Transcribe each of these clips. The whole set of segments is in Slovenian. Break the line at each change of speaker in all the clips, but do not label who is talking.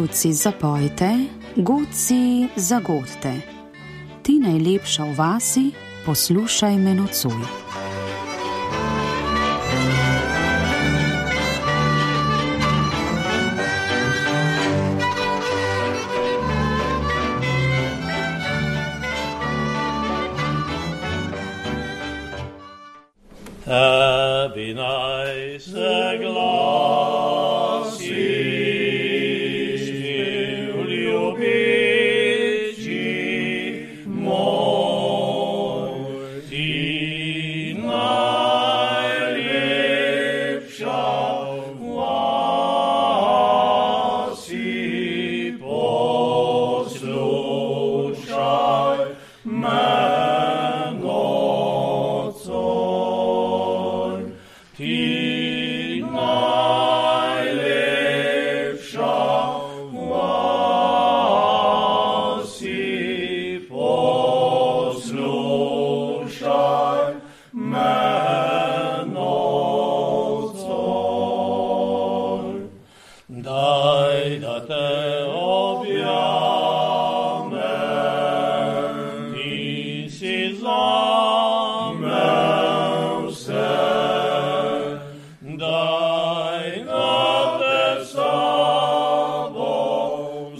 pevci, zapojte, godci, zagodte. Ti najlepša v vasi, poslušaj me nocoj.
Tebi naj se glasi, ljubeči moj, ti najlepša v vasi, poslušaj me. Daj, da te objamem, ti si zame vse. Daj, da te sabo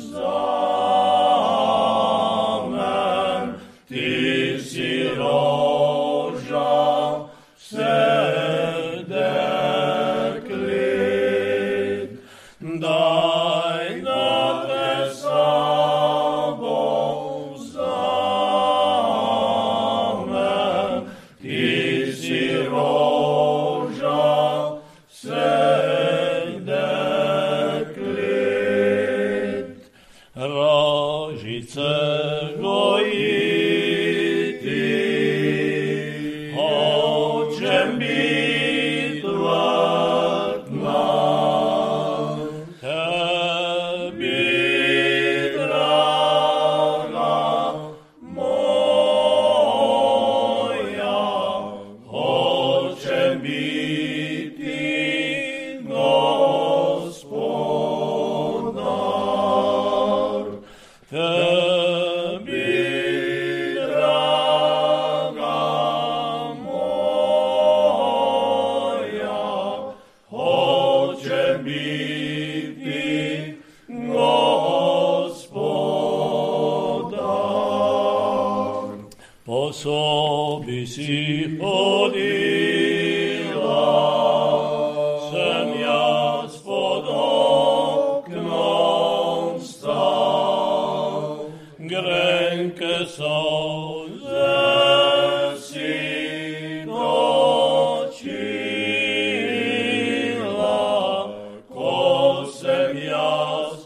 vzamem, ti si roža vseh deklet. Daj, da te sabo vzamem, ti si roža vseh deklet. Rožice gojiti, hočem bit vrtna. Po sobi si hodila, sem jaz pod oknom stal, grenke solze si točila, ko sem jaz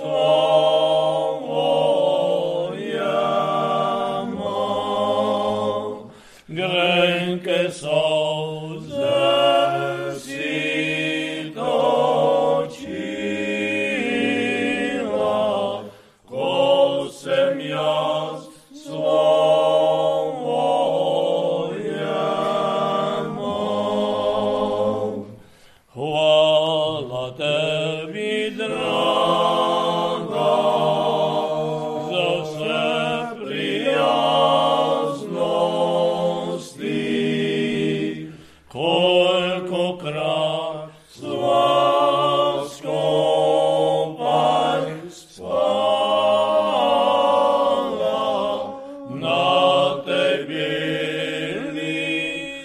grenke solze si točila, ko sem jaz svoje mal. Hvala tebi, draga, za vse kolikokrat sva skupaj spala na tej beli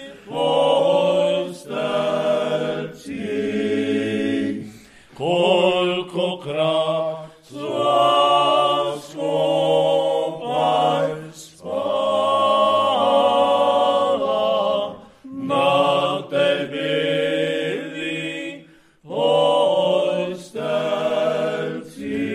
postelci. Kolikokrat sva skupaj spala na tej beli postelci.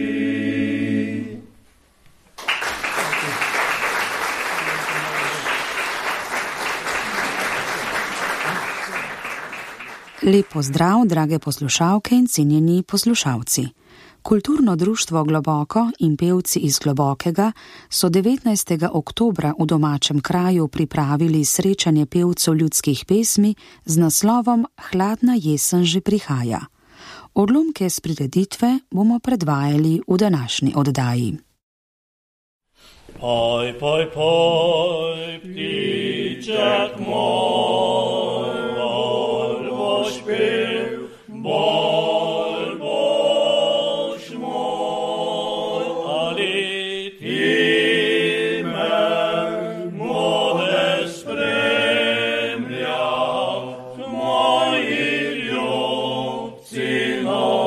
Lep pozdrav, drage poslušalke in cenjeni poslušalci. Kulturno društvo Globoko in pevci iz Globokega so 19. oktobra v domačem kraju pripravili srečanje pevcev ljudskih pesmi z naslovom Hladna jesen že prihaja. Odlomke s prireditve bomo predvajali v današnji oddaji.
Poj, poj, poj, ptiček moj, bolj boš pel, bolj boš moj, ali ti me moje spremlja, moji ljubci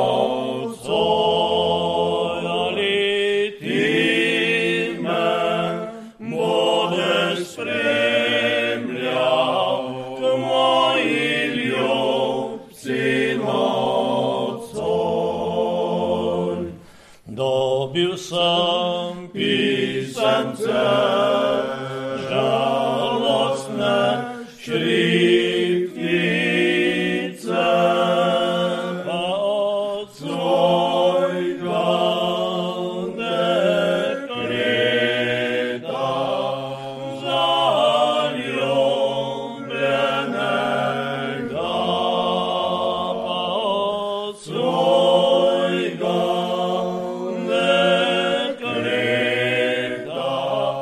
nocoj, ali ti me moje spremlja, moji ljubci nocoj. Dobil sem pisance, žalostne šriftice, pa od svojega dekreta zaljubljenega, pa od svojega dekreta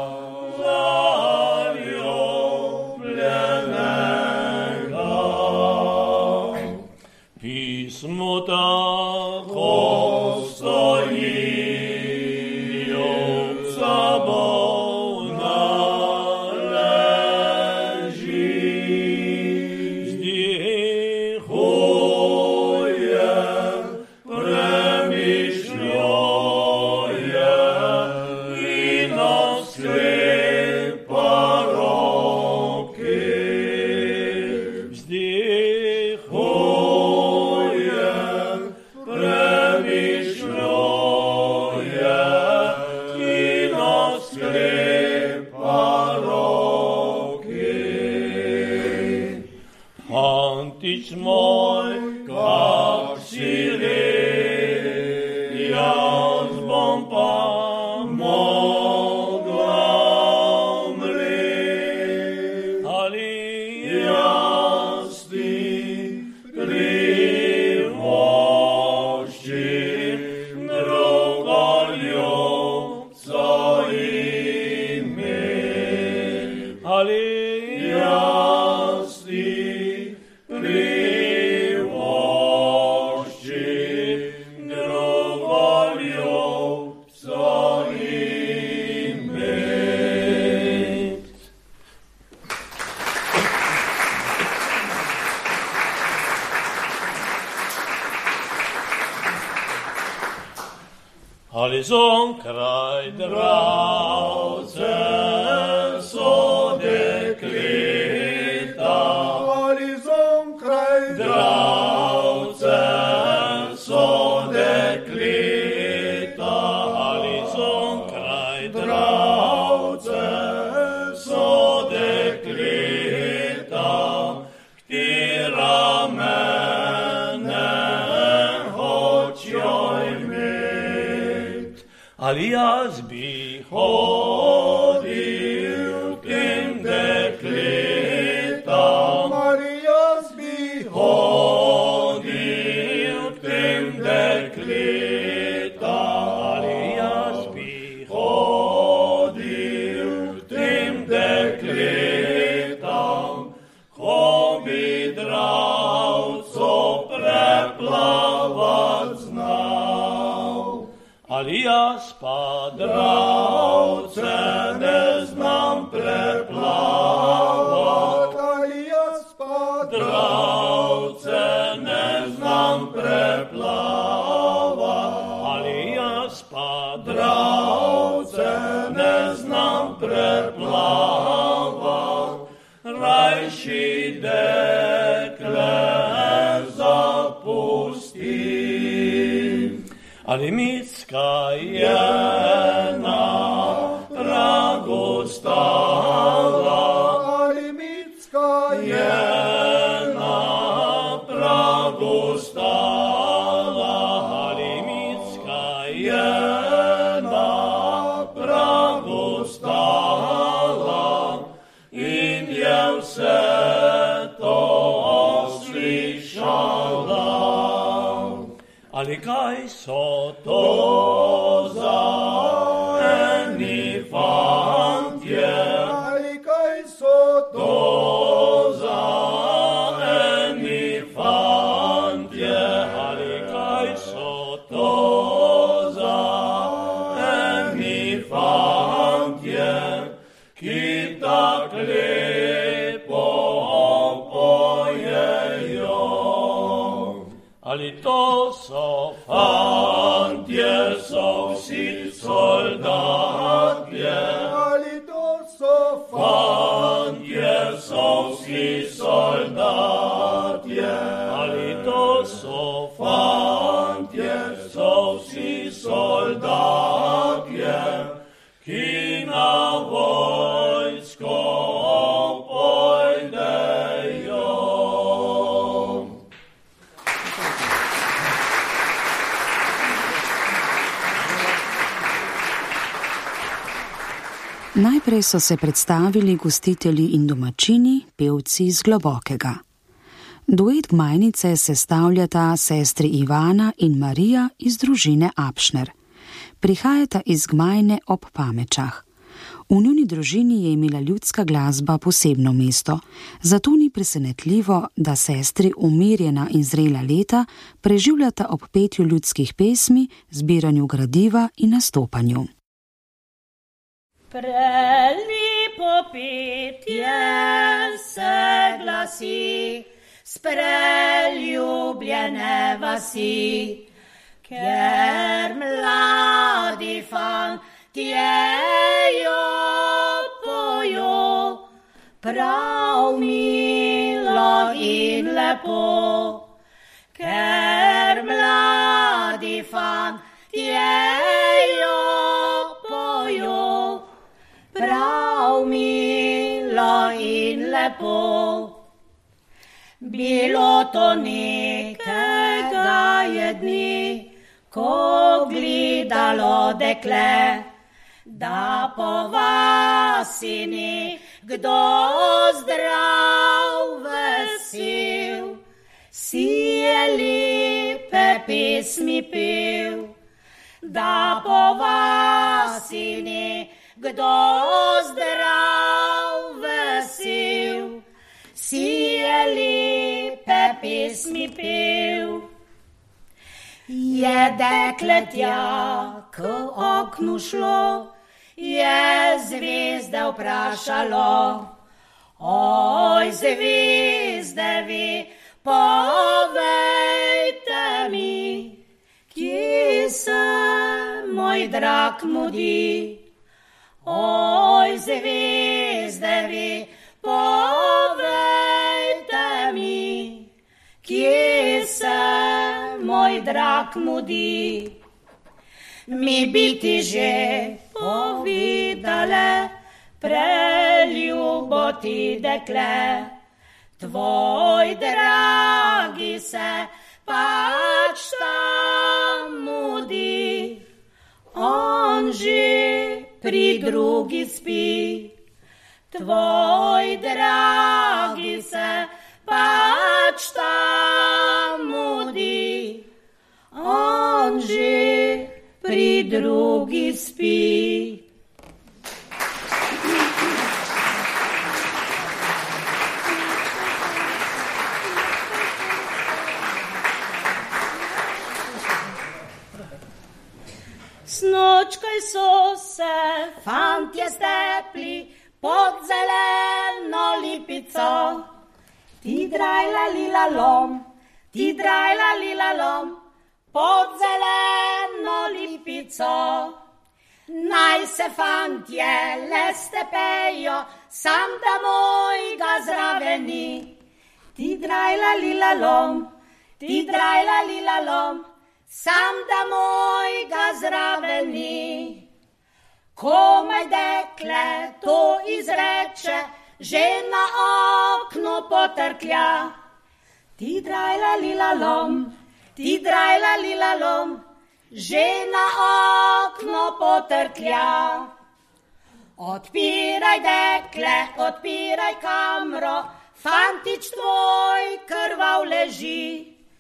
zaljubljenega. Pismo tako stoji, ljubca bolna leži, vzdihuje, premišljuje in nas sklepa roke. Vzdihuje, premišljuje in nas sklepa roke. Fantič moj, kak si lep, jaz bom pa mogla umret, ali jaz ti privoščim drugo ljubco imet, ali jaz ti privoščim drugo ljubco imet. Ali zonkraj dravce so dekleta, ali zonkraj dravce so dekleta, ali zonkraj dravce so dekleta, ktira mene hočjo imet. Ali jaz bi hodil k tem dekletam, ali jaz bi hodil k tem dekletam, ali jaz bi hodil k tem dekletam, ko bi dravco preplavat znal. Ali jaz pa dravce ne znam preplavat, ali jaz pa dravce ne znam preplavat, ali jaz pa dravce ne znam preplavat, rajši dekle zapustim. Ali micka je na pragu stala, ali micka je na pragu stala, ali micka je na pragu stala in je vse to slišala. kaj so to za eni fantje?
Ali kaj so to
za eni fantje? Ali kaj so to za eni fantje, ki tak lepo pojejo? Ali to so fantje, so vsi soldatje?
Ali to so
Fantje so vsi soldatje? Ali to so fantje, so vsi soldatje, ki na vojsko pojdejo?
Najprej so se predstavili gostitelji in domačini, pevci iz Globokega. Duet gmajnice sestavljata sestri Ivana in Marija iz družine Apšner. Prihajata iz Gmajne ob Pamečah. V njuni družini je imela ljudska glasba posebno mesto, zato ni presenetljivo, da sestri umirjena in zrela leta preživljata ob petju ljudskih pesmi, zbiranju gradiva in nastopanju.
Prelepo petje se glasi s preljubljene vasi, ker mladi fantje jo pojo, prav milo in lepo, ker mladi fantje jo pojo, prav milo in lepo. Bilo to nekega je dni, ko gledalo dekle, da po vasi ni kdo zdrav vesel, si je lepe pesmi pel, da po vasi ni kdo zdrav vesel, si je lepe pesmi pel. Je dekle tja k oknu šlo, je zvezde vprašalo, oj zvezde vi, povejte mi, kje se moj drag mudi. Oj zvezde vi, povejte mi, kje se moj drag mudi. Mi bi ti že povedale, preljubo ti dekle, tvoj dragi se pač tam mudi. On že pri drugi spi, tvoj dragi se pač tam mudi. On že pri drugi spi. Snočkaj so se fantje stepli pod zeleno lipico. Ti drajla lila lom, ti drajla lila lom, pod zeleno lipico. Naj se fantje le stepejo, sam da mojga zraven ni. Ti drajla lila lom, ti drajla lila lom, sam da mojga zraven ni. Komaj dekle to izreče, že na okno potrklja. Ti drajla lila lom, ti drajla lila lom, že na okno potrklja. Odpiraj dekle, odpiraj kamro, fantič tvoj krvav leži.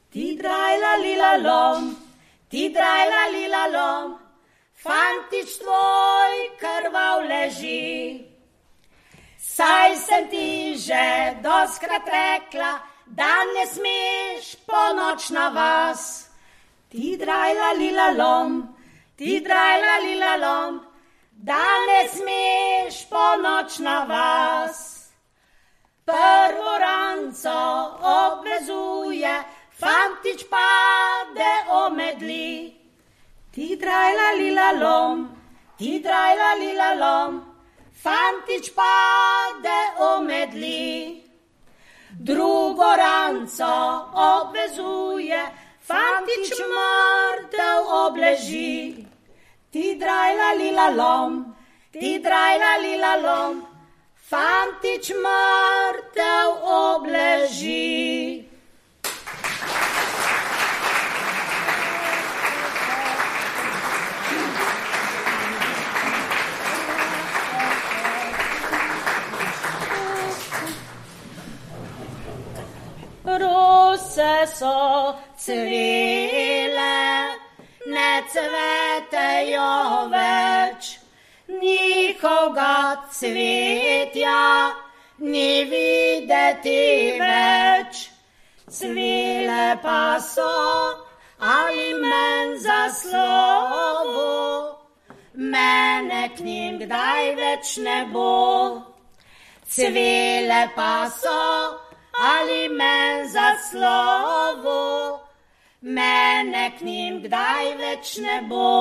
Tidrajla lila lom, tidrajla lila lom, fantič tvoj krvav leži. Saj sem ti že doskrat rekla, da ne smeš po noč na vas. Tidrajla lila lom, tidrajla lila lom, da ne smeš po noč na vas. Prvo ranco obvezuje, fantič pade omedli. Tidrajla lila lom, tidrajla lila lom, fantič pade omedli. Drugo ranco obvezuje, fantič mrtev obleži. Tidrajla lila lom, tidrajla lila lom, fantič mrtev obleži. Rose so cvile, ne cvetejo več, njihovega cvetja ni videti več. Cvile pa so ali men za slovo, mene k njim kdaj več ne bo. Cvile pa so ali men za slovo, mene k njim kdaj več ne bo.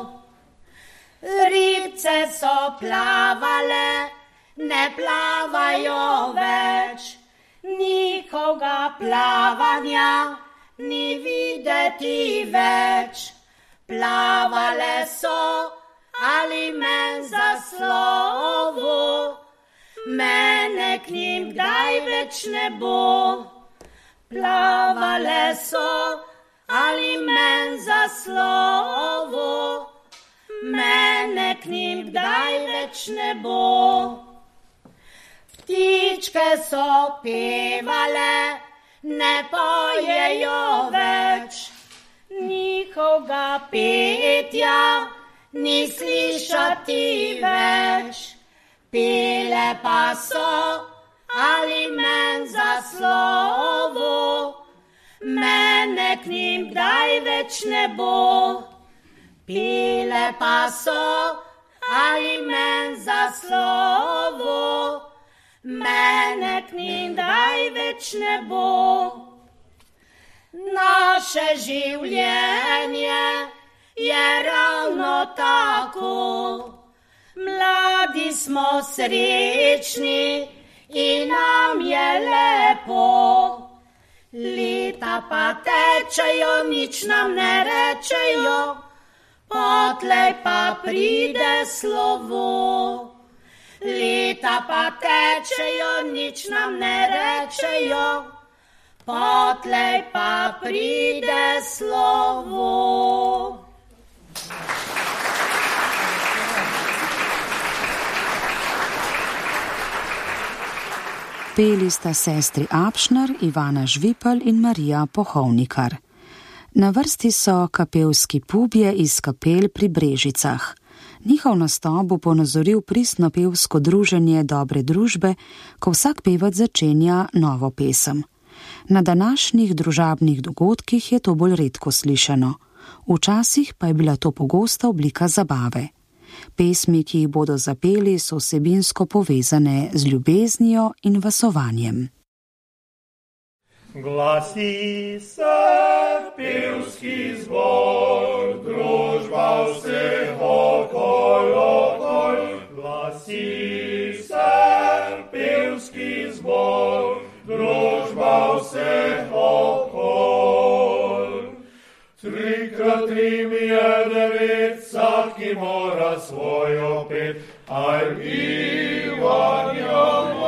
Ribce so plavale, ne plavajo več, njihovega plavanja ni videti več. Plavale so ali men za slovo, mene k njim kdaj več ne bo. Plavale so ali men za slovo, mene k njim kdaj več ne bo. Ptičke so pevale, ne pojejo več, njihovega petja ni slišati več. Pele pa so ali men za slovo, mene k njim kdaj več ne bo. Pele pa so ali men za slovo, mene k njim kdaj več ne bo. Naše življenje je ravno tako, mladi smo srečni in nam je lepo. Leta pa tečejo, nič nam ne rečejo, potlej pa pride slovo. Leta pa tečejo, nič nam ne rečejo, potlej pa pride slovo.
Peli sta sestri Apšner, Ivana Žvipel in Marija Pohovnikar. Na vrsti so kapelski pubje iz kapel pri Brežicah. Njihov nastop bo ponazoril pristno pevsko druženje dobre družbe, ko vsak pevec začenja novo pesem. Na današnjih družabnih dogodkih je to bolj redko slišano. Včasih pa je bila to pogosta oblika zabave. Pesmi, ki jih bodo zapeli, so vsebinsko povezane z ljubeznijo in vasovanjem.
Glasi se pevski zbor, družba vseh okol. Glasi se pevski zbor, družba vseh okol. 3x3 mi je 9, vsak ki mora svojo pet, aj Ivanja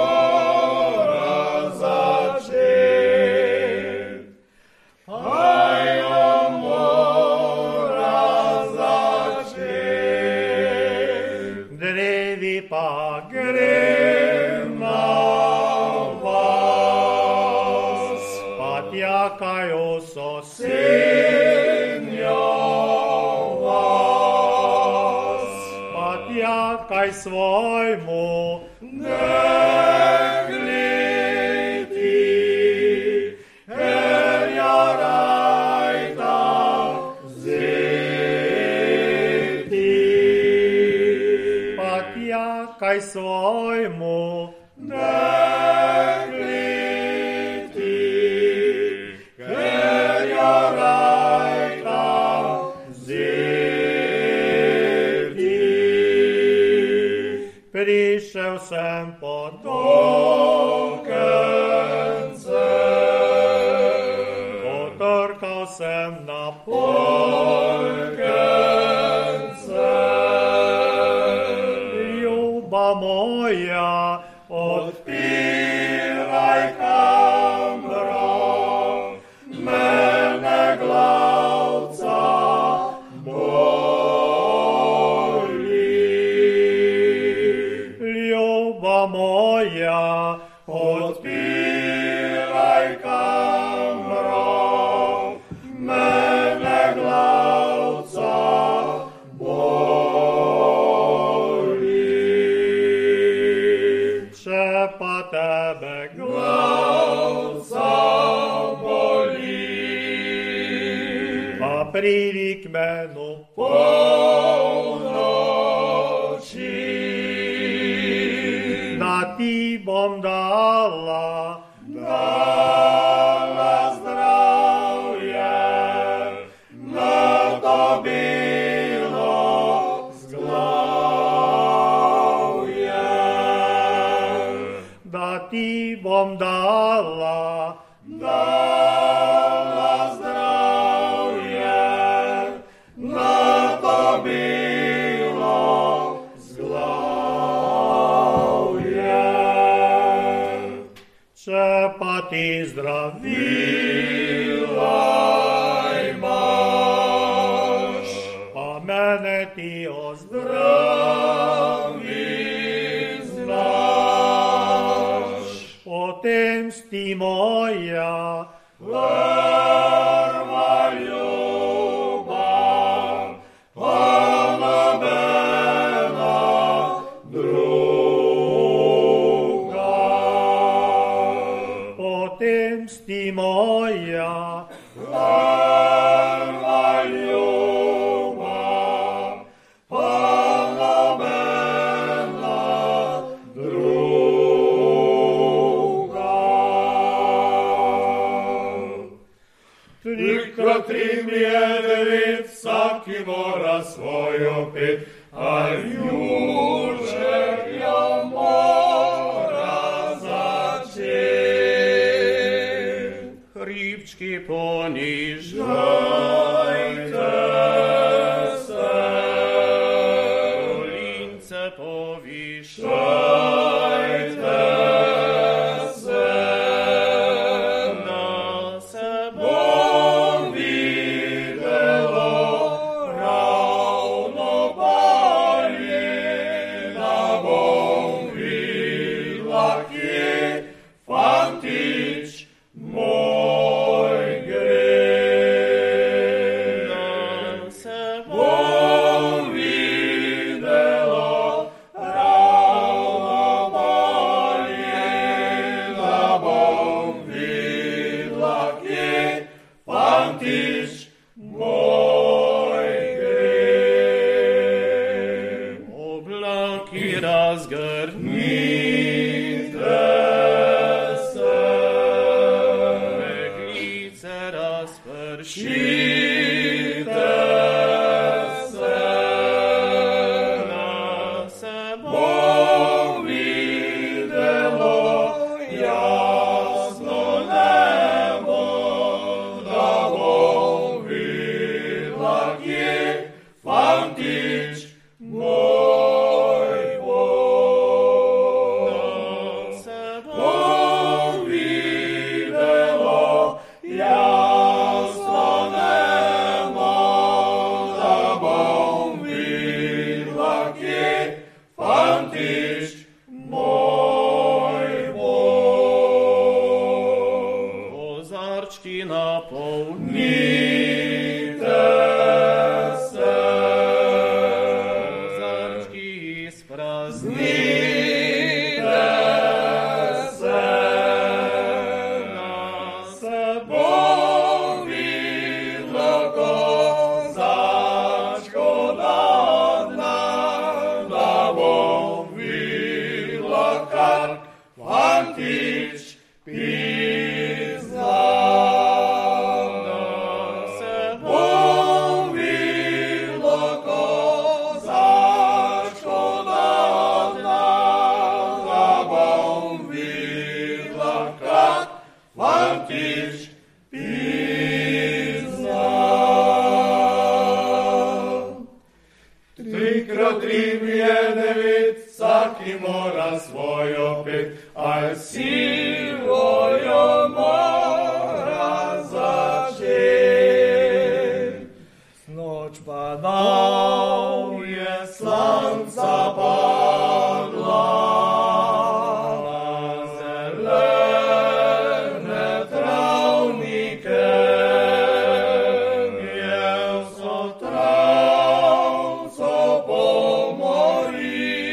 mora začet. Aj mora začet. Drevi pa gre na vas, pa tja čakajo sosednjo vas. Pa tja kaj svojmu ne gledi, ker ja raj tam vzeti. Pa tja kaj svojmu ne prišel sem po tokence, potrkal sem na polkence. Ljuba moja, odpiraj kamro, mene glavca moja, odpiraj kamro, mene glavca boli. Če pa tebe glavca boli, pa pridi k menu polnoči, ti bom dala zdravje, na to bilo zglavje. Da ti bom dala zdravje, na to bilo zglavje. Če pa ti zdravila imaš, pa mene ti ozdravi znaš, potem sti moja prva ljubav, pa nobena potem sti moja prva ljubav, pa nobena druga. Trikrat tri je devet, vsaki mora svojo pet, a Jurček jo mora začeti. Hribčki ponižajte se, dolince povišajte se, da se bom videlo ravno bolje, da bom videla, kje fantič moj gre. Da se bom videlo ravno bolje, da bom videla, kje fantič moj gre. Oblaki razgrnite kar vantič pizna. Vsaki mora svojo pet, a silojo mora začet. Snoč padal je slanca padla, na zelene travnike, je vso travco pomorila.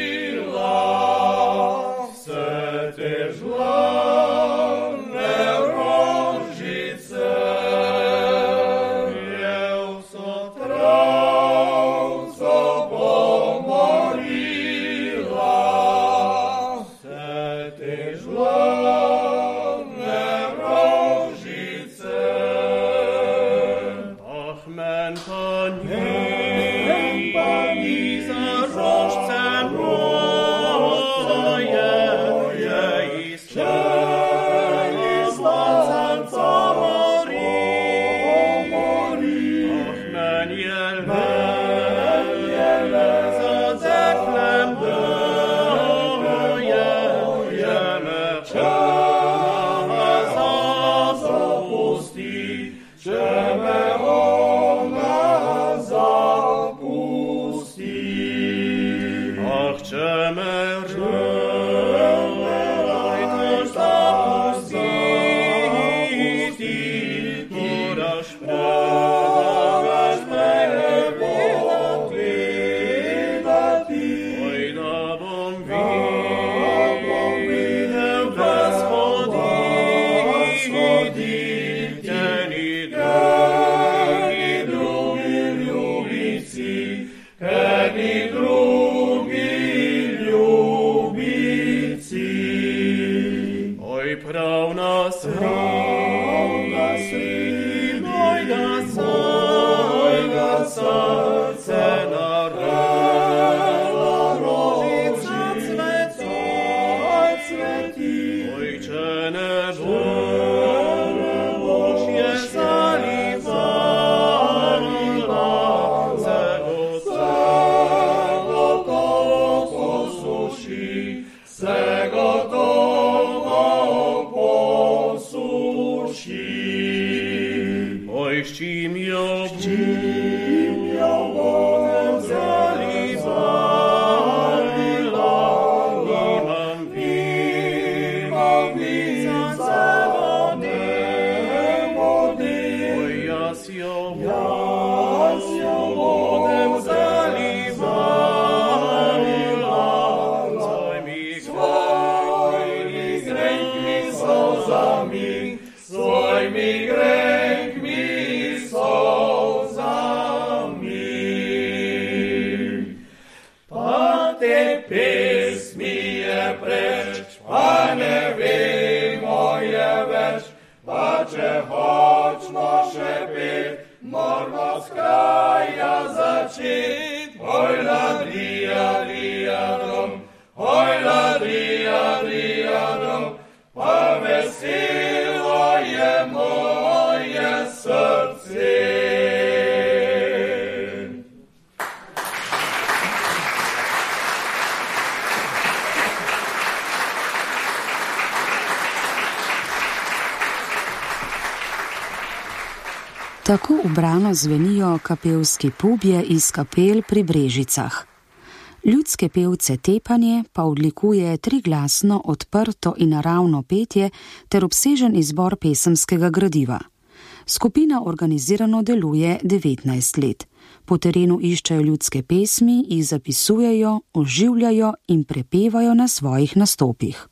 Tako ubrano zvenijo kapelski pubje iz kapel pri Brežicah. Ljudske pevce tepanje pa odlikuje triglasno, odprto in naravno petje ter obsežen izbor pesemskega gradiva. Skupina organizirano deluje 19 let. Po terenu iščejo ljudske pesmi, jih zapisujejo, oživljajo in prepevajo na svojih nastopih.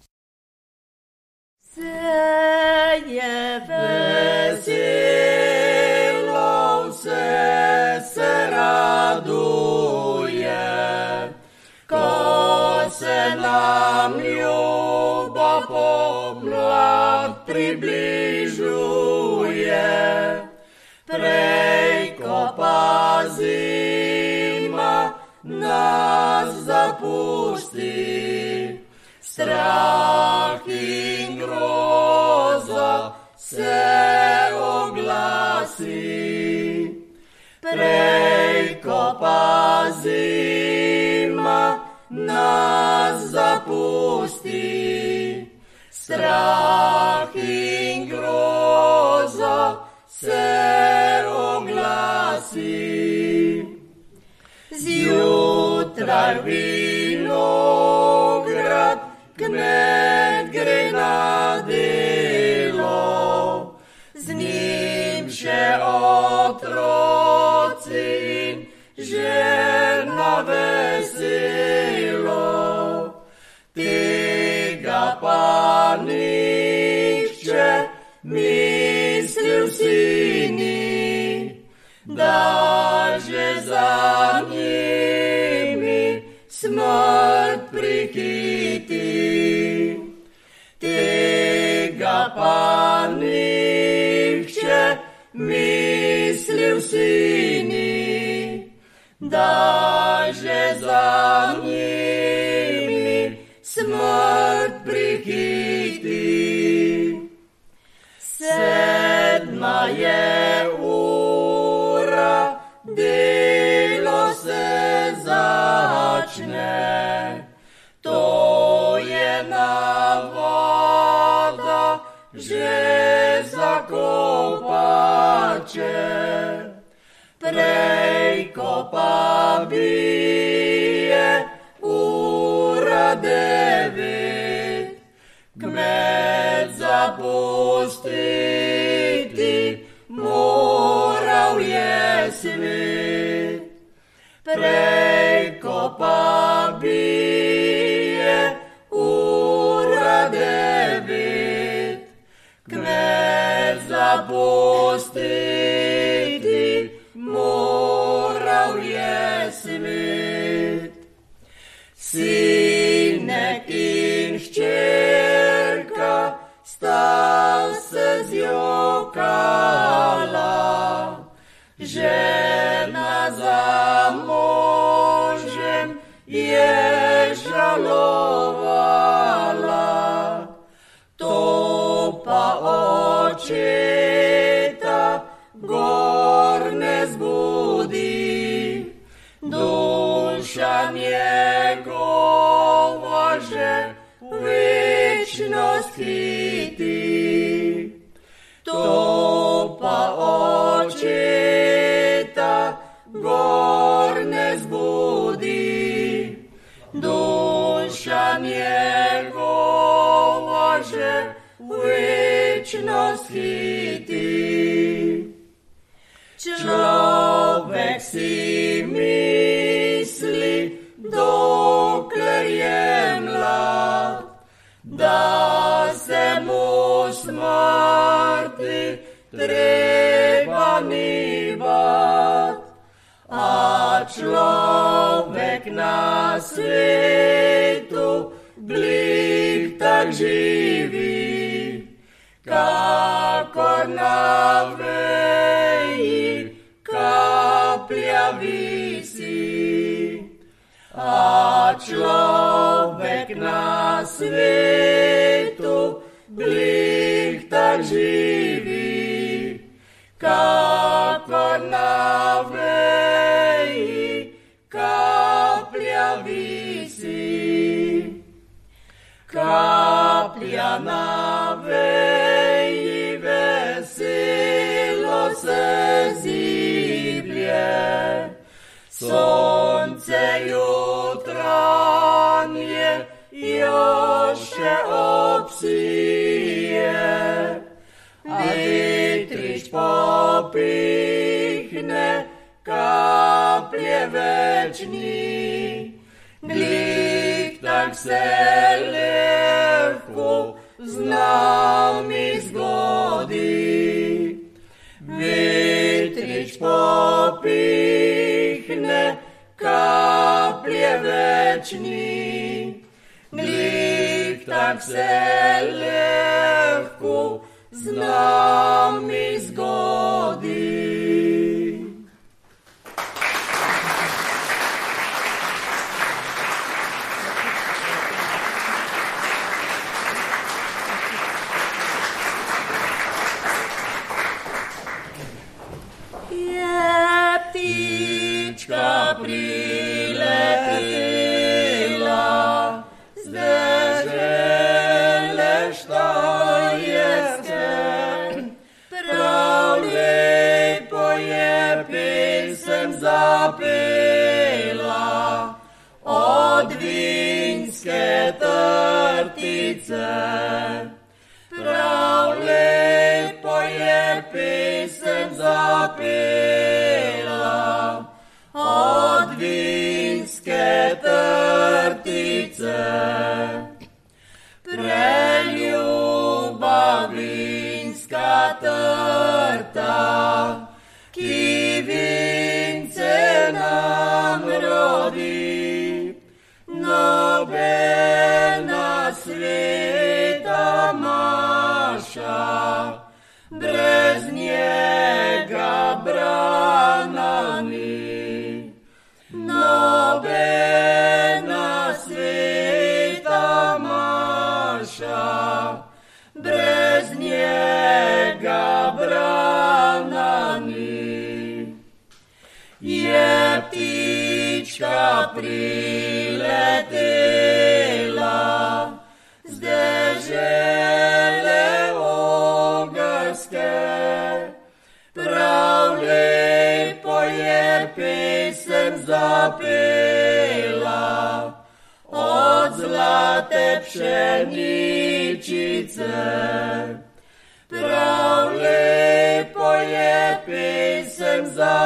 Se raduje, ko se nam ljubí. približuje, prej ko pa zima nas zapusti, strah in groza se oglasi. Prej ko pa zima nas zapusti, strah in groza se oglasi. Zjutraj vinograd kmet gre na delo, z njim še otroci in žena veselo. Tega pa nihče mislil si ni, da že za njimi smrt prihiti. Tega pa nihče mislil si ni, da že za njimi smrt prihiti. 7 je ura, delo se začne, to je navada že za kopače. Prej ko pa bije ura 9, kmet zapustiti moral je svet. Prej ko pa bije ura 9, kmet zapustiti moral je svet. Sinek in hčerka sta se zjokala, žena za možem je žalovala. To pa očeta gor ne zbudi, duša njegova že večnost hiti. To pa očeta gor ne zbudi, duša njegova že večnost hiti. Človek si misli, dokler je mlad, da se mu smrti treba ni bát. A človek na svetu glih tak živi, kakor na veji kaplja visi. A človek na svetu glih tak živi, kakor na veji kaplja visi. Kaplja na veji veselo se ziblje, sonce jutranje jo še obsije. Vetrič popihne kaplje večni, glih tak se lehko z nami zgodi. Vetrič popihne kaplje večni, glih tak se lehko
vrhku z nami zgodi. Ptička priletela z dežele Štajerske, prav lepo je pesem zapela od vinske trtice. Prav lepo je pesem zapela od vinske trtice. Preljuba vinska trta, ki vince nam rodi, nobena sveta maša, brez njega brana ni. Nobena sveta maša, brez njega brana ni. Je ptička priletela z dežele ogrske, prav lepo je pesem zapela od zlate pšeničice. Prav lepo je pesem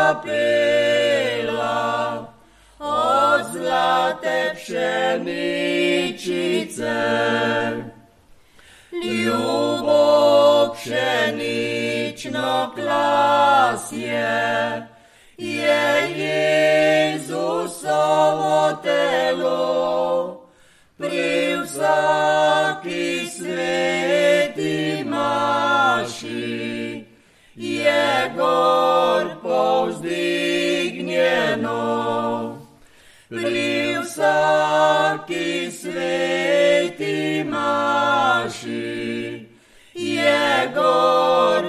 zapela od zlate pšeničice. Ljubo pšenično klasje je Jezusovo telo, pri vsaki sveti maši je gor povzdignjeno. Pri vsaki sveti maši je gor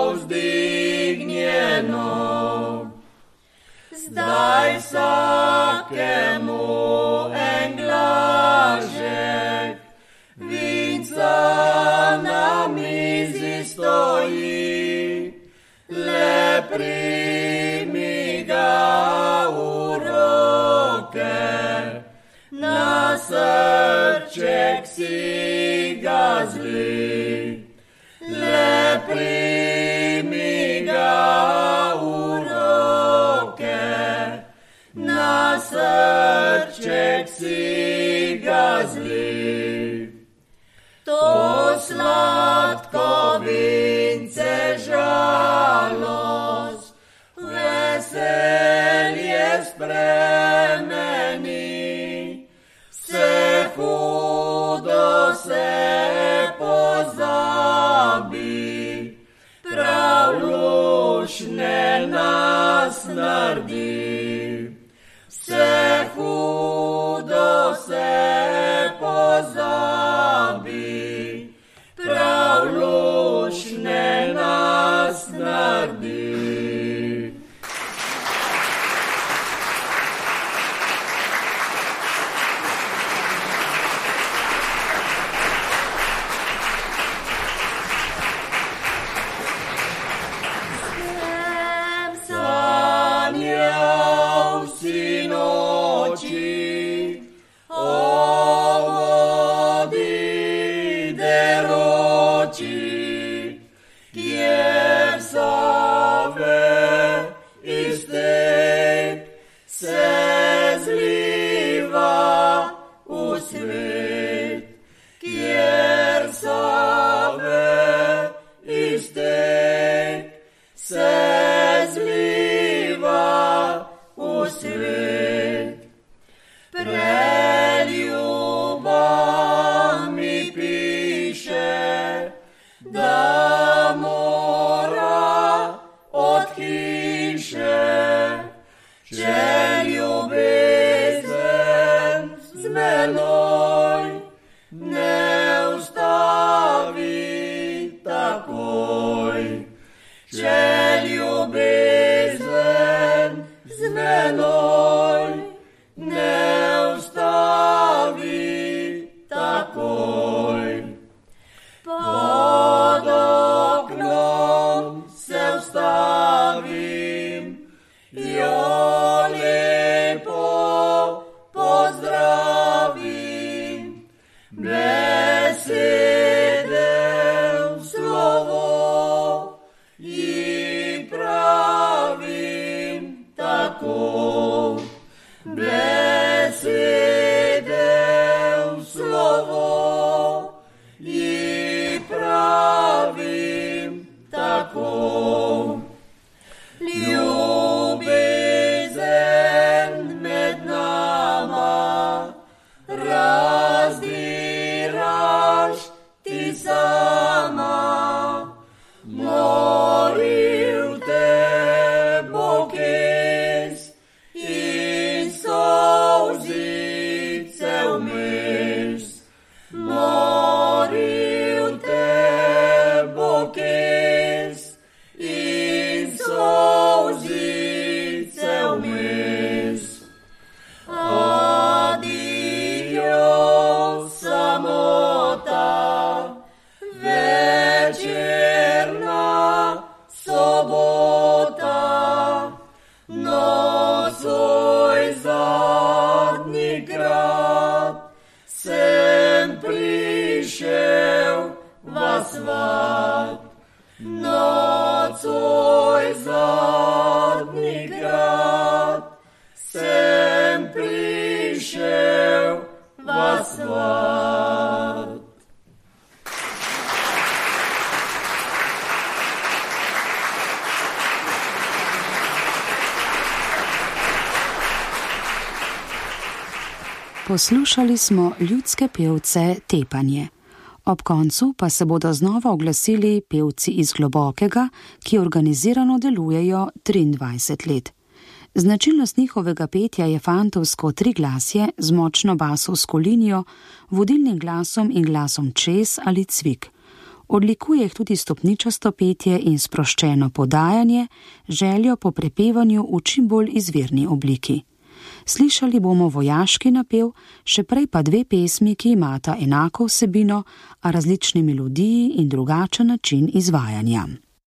povzdignjeno. Zdaj vsakemu en glažek vinca na mizi stoji, le primi ga v roke, na srček si ga zli. Le primi ga v roke, na srček si ga zli. To sladko vince žalost, veselje spremeni, vse hudo se pozabi, prav lušne nas naredi. Vse hudo
Poslušali smo ljudske pevce Tepanje. Ob koncu pa se bodo znova oglasili pevci iz Globokega, ki organizirano delujejo 23 let. Značilnost njihovega petja je fantovsko triglasje z močno basovsko linijo, vodilnim glasom in glasom čez ali cvik. Odlikuje jih tudi stopničasto petje in sproščeno podajanje, željo po prepevanju v čim bolj izvirni obliki. Slišali bomo vojaški napev, še prej pa dve pesmi, ki imata enako vsebino, a različne melodiji in drugačen način izvajanja.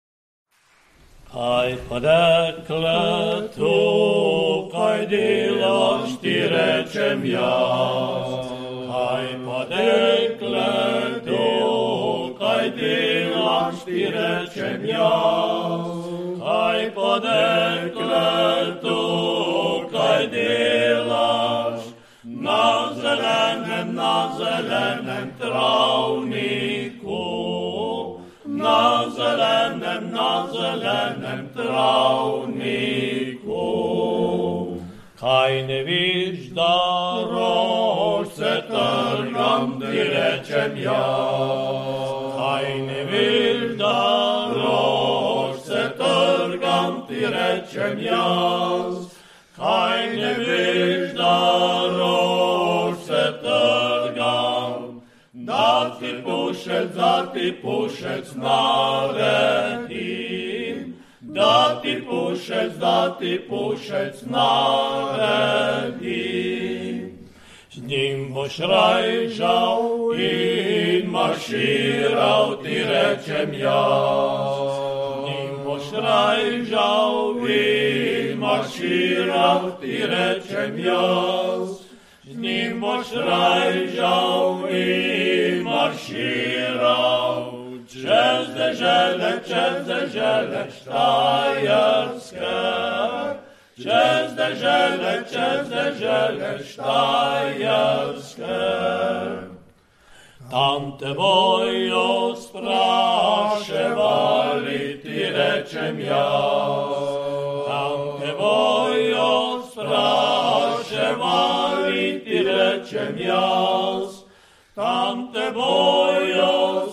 Kaj pa dekle to, kaj delaš, ti rečem jaz. Kaj pa dekle to, kaj delaš, ti rečem jaz. Kaj pa dekle to, kaj delaš, na zelenem travniku, na zelenem travniku. Kaj ne viš, da rožce trgam, ti rečem jaz. Kaj ne viš, da rožce trgam, ti rečem jaz. Kaj ne viš, da rožce trgam, da ti pušec naredim, da ti pušec naredim. Z njim boš rajžal in marširal, ti rečem jaz. Z njim boš rajžal in marširal, ti rečem jaz. Z njim boš rajžal in marširal, čez dežele štajerske, čez dežele štajerske. Tam te bojo spraševali, ti rečem jaz. Tam te bojo spraševali, ti rečem jaz. Tam te bojo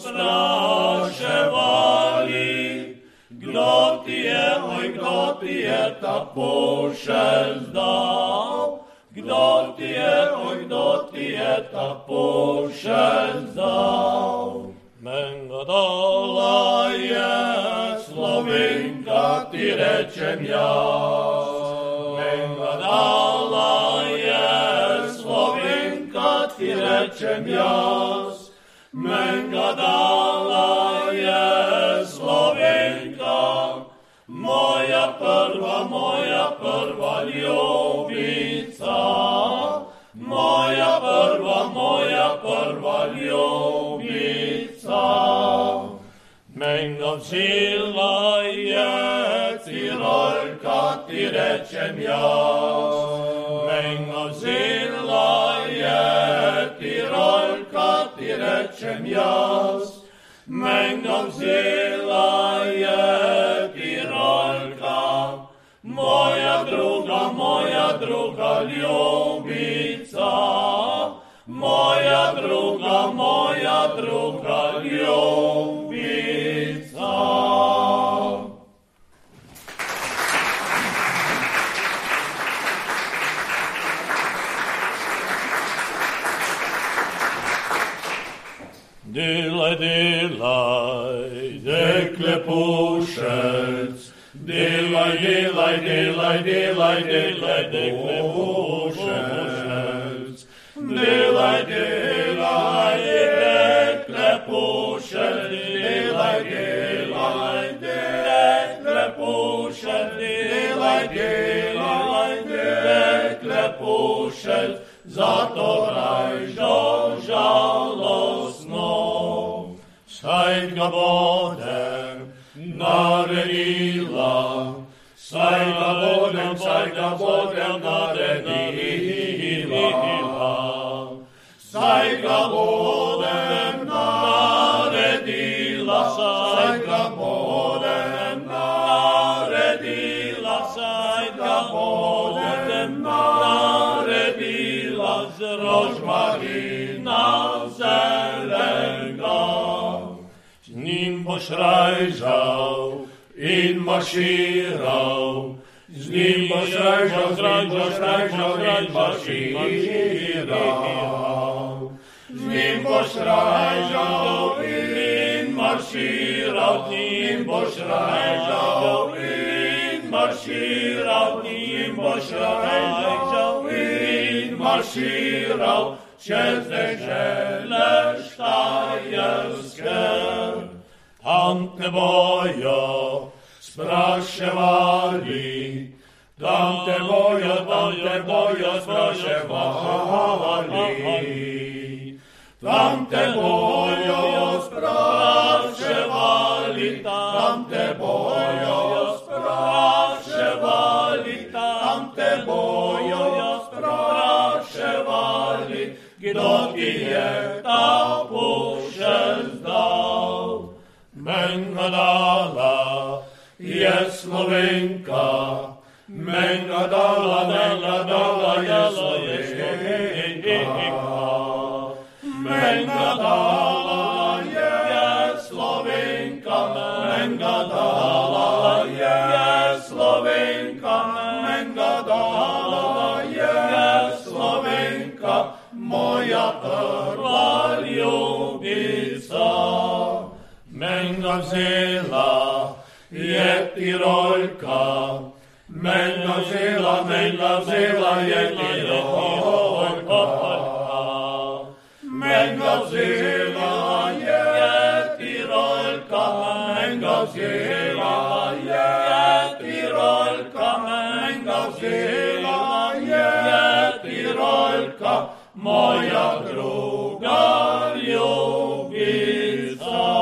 spraševali, kdo ti je ta pošelj dal. Kdo ti je ta pošelj dal. Menga dala je Slovenka, ti rečem jaz. Menga dala je Slovenka, ti rečem jaz. Menga dala je Slovenka, moja prva ljubica. Moja prva ljubica. Menga vzela je Cirojka, ti rečem jaz. Menga vzela je Tirolka, ti rečem jaz. Menga vzela je Tirolka, moja druga ljubica. Moja druga ljubica. Delaj, delaj, dekle pušec, delaj, delaj, delaj, delaj, delaj, dekle pušec. Delaj, delaj, dekle pušec, delaj, delaj, dekle pušec, delaj, delaj, dekle pušec, zato rajžo žalostno. Saj ga bodem naredila, saj ga bodem naredila. Saj ga bodem naredila, saj ga bodem naredila, saj ga bodem naredila z nim boš rajžal in marširal, z nim boš rajžal in marširal. Z nim boš rajžal in marširal, z nim boš rajžal in marširal, z nim boš rajžal in marširal, čez dežele štajerske. Tam te bojo spraševali, tam te bojo spraševali, tam te bojo spraševali, tam te bojo spraševali, tam te bojo spraševali, kdo ti je ta pošelj dal. Menga dala je Slovenka, menga dala je Slovenka. Menga dala je Slovenka, menga dala je Slovenka, menga dala je Slovenka, moja prva ljubica. Menga vzela je Tirolka, menga vzela je Tirolka. Menga vzela je Tirolka, menga vzela je Tirolka, menga vzela je Tirolka, moja druga ljubica.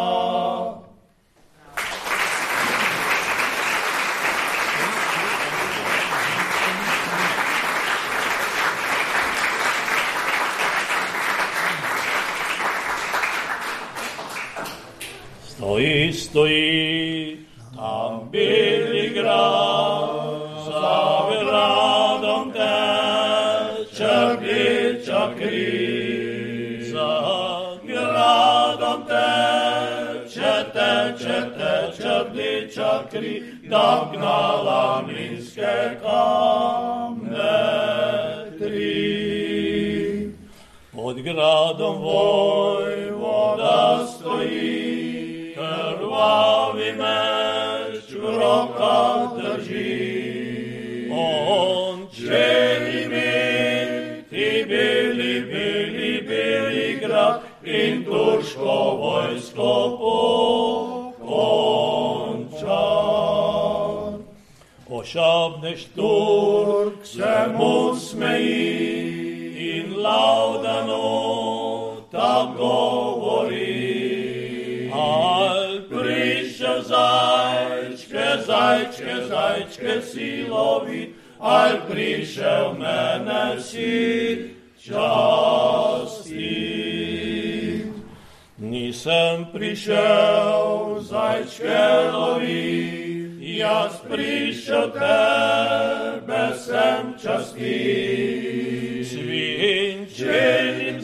Stoji tam bili grad, za gradom teče rdeča kri. Za gradom teče rdeča kri, da gnala mlinske kamne tri. Pod gradom vojvoda stoji, krvavi meč v rokah drži. On želi imeti beli grad in turško vojsko pokončat. Ošabnež Turk se mu smeji in Laudanu tak govori. Prišel zajčke silovit, prišel mene si častit. Nisem prišel zajčke lovit, jaz prišel tebe sem častit. Svinčenim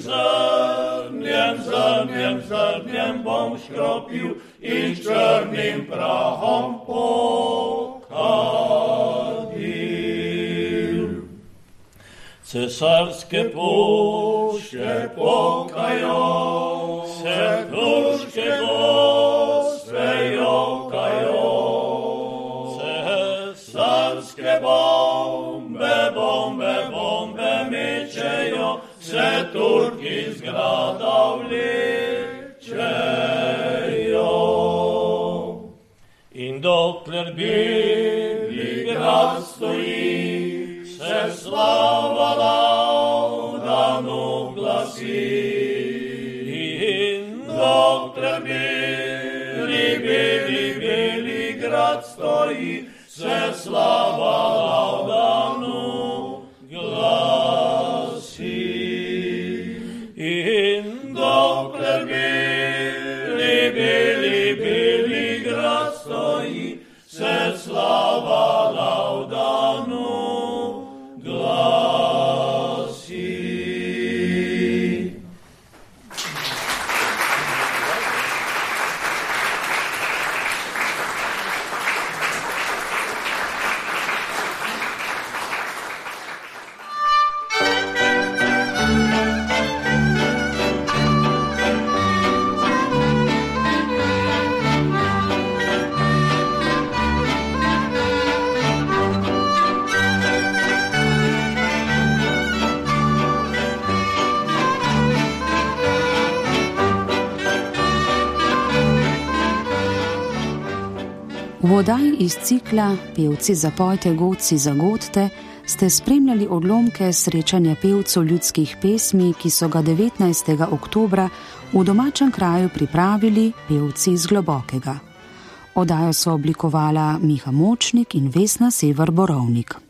zrnjem bom škropil in črnim prahom pokadil. Cesarske puške pokajo, se puške gospe jokajo. Cesarske bombe mečejo, se Turki z grada vlečejo. In dokler bili grad stoji, se slava Laudanu glasi. In dokler bili grad stoji, se slava Laudanu glasi. In dokler bili grad stoji, se slava Laudanu glasi.
V oddaji iz cikla Pevci zapojte, godci zagodte ste spremljali odlomke srečanja pevcev ljudskih pesmi, ki so ga 19. oktobra v domačem kraju pripravili pevci iz Globokega. Oddajo so oblikovala Miha Močnik in Vesna Sever Borovnik.